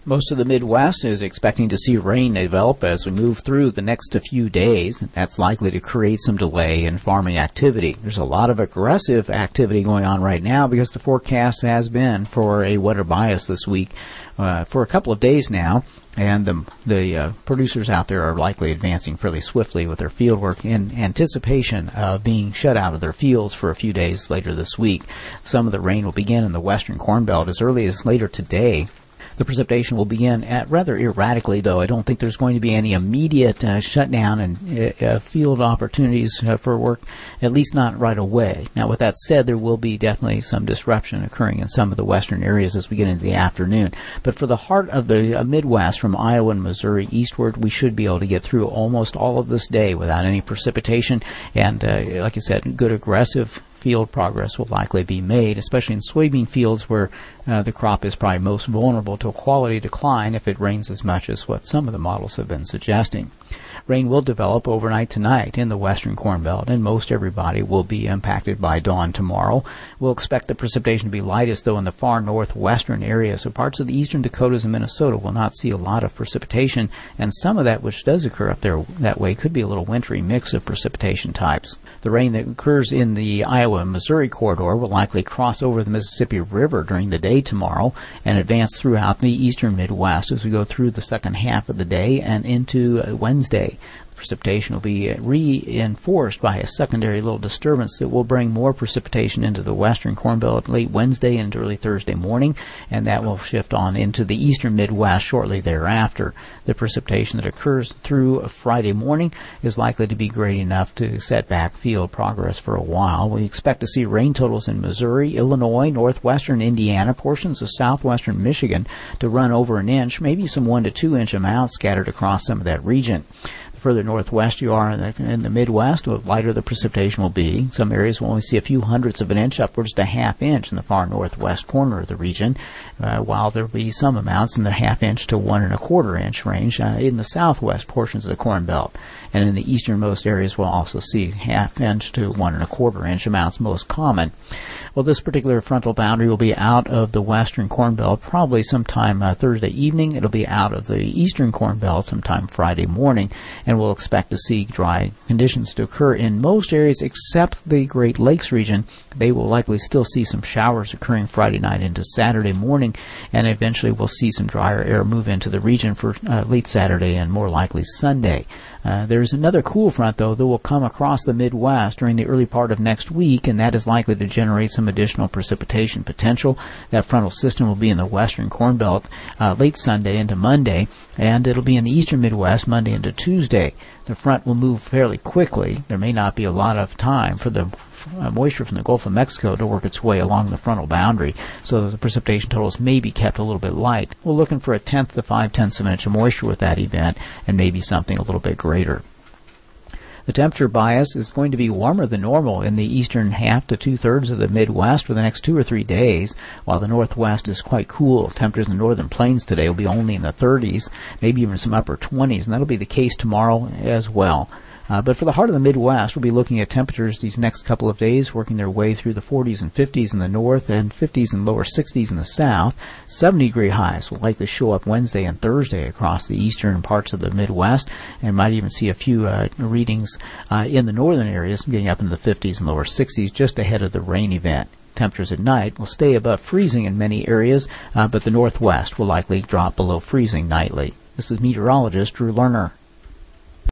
Most of the Midwest is expecting to see rain develop as we move through the next few days. That's likely to create some delay in farming activity. There's a lot of aggressive activity going on right now because the forecast has been for a wetter bias this week for a couple of days now. And the producers out there are likely advancing fairly swiftly with their field work in anticipation of being shut out of their fields for a few days later this week. Some of the rain will begin in the western Corn Belt as early as later today. The precipitation will begin at rather erratically, though. I don't think there's going to be any immediate shutdown and field opportunities for work, at least not right away. Now, with that said, there will be definitely some disruption occurring in some of the western areas as we get into the afternoon. But for the heart of the Midwest, from Iowa and Missouri eastward, we should be able to get through almost all of this day without any precipitation. And like I said, good aggressive field progress will likely be made, especially in soybean fields where the crop is probably most vulnerable to a quality decline if it rains as much as what some of the models have been suggesting. Rain will develop overnight tonight in the western Corn Belt, and most everybody will be impacted by dawn tomorrow. We'll expect the precipitation to be lightest, though, in the far northwestern areas. So parts of the eastern Dakotas and Minnesota will not see a lot of precipitation, and some of that which does occur up there that way could be a little wintry mix of precipitation types. The rain that occurs in the Iowa and Missouri corridor will likely cross over the Mississippi River during the day tomorrow and advance throughout the eastern Midwest as we go through the second half of the day and into Wednesday. Precipitation will be reinforced by a secondary little disturbance that will bring more precipitation into the western Corn Belt late Wednesday and early Thursday morning, and that will shift on into the eastern Midwest shortly thereafter. The precipitation that occurs through Friday morning is likely to be great enough to set back field progress for a while. We expect to see rain totals in Missouri, Illinois, northwestern Indiana, portions of southwestern Michigan to run over an inch, maybe some 1 to 2 inch amounts scattered across some of that region. Further northwest you are in the Midwest, the lighter the precipitation will be. Some areas will only see a few hundredths of an inch, upwards to half inch in the far northwest corner of the region, while there will be some amounts in the half inch to 1 1/4 inch range in the southwest portions of the Corn Belt. And in the easternmost areas we'll also see half inch to 1 1/4 inch amounts most common. Well, this particular frontal boundary will be out of the western Corn Belt probably sometime Thursday evening. It'll be out of the eastern Corn Belt sometime Friday morning, and we'll expect to see dry conditions to occur in most areas except the Great Lakes region. They will likely still see some showers occurring Friday night into Saturday morning, and eventually we'll see some drier air move into the region for late Saturday and more likely Sunday. There's another cool front, though, that will come across the Midwest during the early part of next week, and that is likely to generate some additional precipitation potential. That frontal system will be in the western Corn Belt late Sunday into Monday, and it'll be in the eastern Midwest Monday into Tuesday. The front will move fairly quickly. There may not be a lot of time for the moisture from the Gulf of Mexico to work its way along the frontal boundary, so that the precipitation totals may be kept a little bit light. We're looking for 1/10 to 5/10 of an inch of moisture with that event, and maybe something a little bit greater. The temperature bias is going to be warmer than normal in the eastern half to 2/3 of the Midwest for the next 2 or 3 days, while the Northwest is quite cool. Temperatures in the northern plains today will be only in the 30s, maybe even some upper 20s, and that'll be the case tomorrow as well. But for the heart of the Midwest, we'll be looking at temperatures these next couple of days, working their way through the 40s and 50s in the north and 50s and lower 60s in the south. 70-degree highs will likely show up Wednesday and Thursday across the eastern parts of the Midwest, and might even see a few readings in the northern areas getting up into the 50s and lower 60s just ahead of the rain event. Temperatures at night will stay above freezing in many areas, but the Northwest will likely drop below freezing nightly. This is meteorologist Drew Lerner.